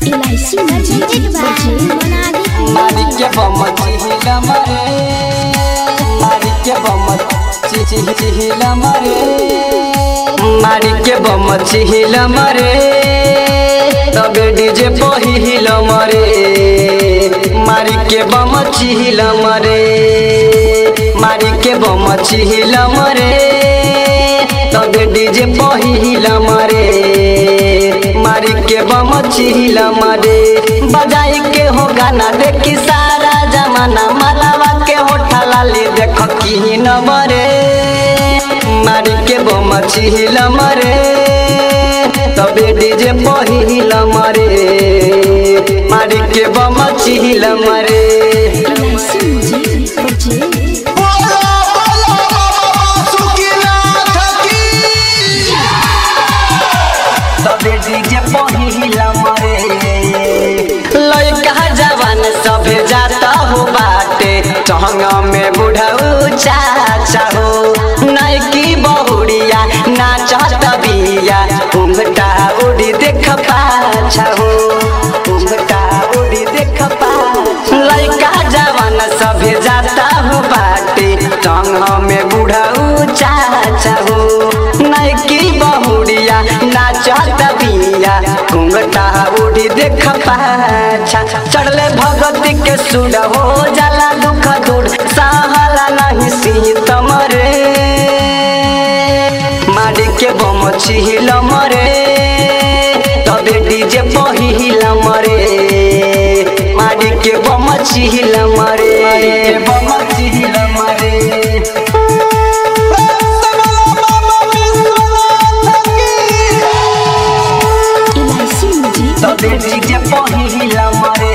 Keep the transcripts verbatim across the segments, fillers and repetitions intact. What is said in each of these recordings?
इलायची म्यूजिक मारी के बम चिहिला मरे मारी के बम चिहिला मरे मारी के बम चिहिला मरे तबे डीजे पहिला मरे मारी के बम चिहिला मरे मारी के बम चिहिला मरे तबे डीजे पहिला मरे मारी के बम चिहिला मरे बजाई के हो गाना देखी सारा जमाना मलावा के होठा लाली देख की न मरे मारी के बम चिहिला मरे तबे डीजे पहिला मरे मारी के बम चिहिला मरे डीजे पहिला मरे लड़का जवान सभे जाता हो बाटे चहंगा में बुढ़ऊ चाचा हो नैकी बहुड़िया नाचत बिया उमटा उड़ी देख पाछा हो उमटा उड़ी देख पाछा लड़का जवान सभे जाता हो बाटे चहंगा में बुढ़ऊ चाचा हो नैकी बहुड़िया नाचत बिया घूंघटा उड़ी देख पाछा चढ़ले भगती के सुर हो जाला दुख दूर सहला नहीं सीत मरे मारी के बम चिहिला मरे तबे डीजे पहिला मरे मारी के बम चिहिला मरे बम चिहिला मरे डीजे पहिला मरे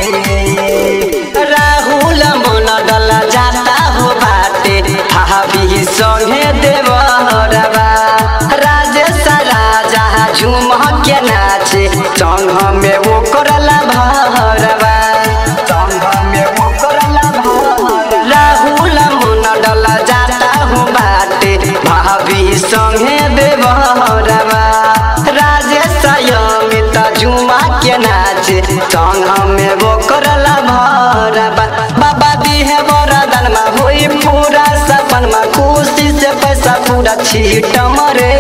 राहुल मन डला जाता हो बाटे हाबी संगे देवरबा राजेश राजा झूम के नाचे संग में वो करला भरबा संग में वो करला भरबा राहुल मन डला जाता हो बाटे भाभी संगे देवरबा राजेश अमित झूमा के नाचे संग में वो करला भरबा बाबा दी है वरदान में होई पूरा सपन में खुशी से पैसा पूरा छीट मरे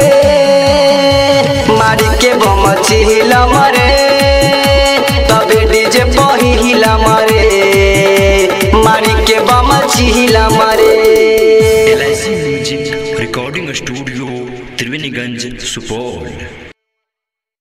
मारी के बम चिहिला मरे तबे डीजे पहिला मरे मारी के बम चिहिला मरे। इलायची music recording studio Triveniganj Supaul.